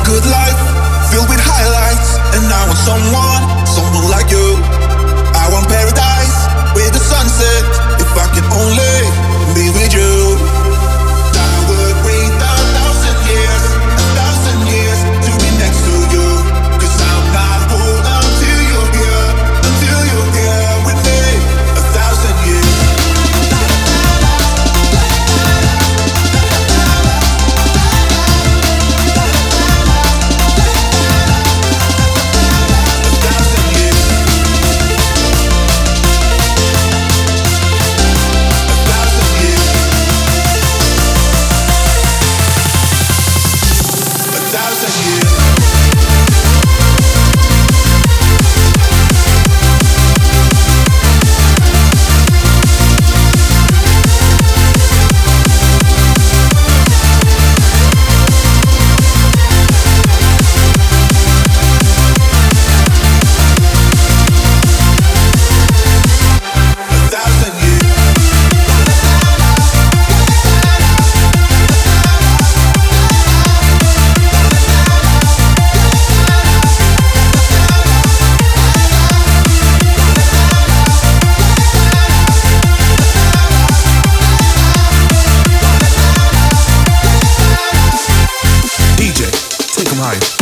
good life, filled with highlights, and I want someone like you. I want paradise with the sunset, if I can only be with you. I would wait 1,000 years to be next to you. 'Cause I'm not whole until you're here with me. 1,000 years. Take 'em higher.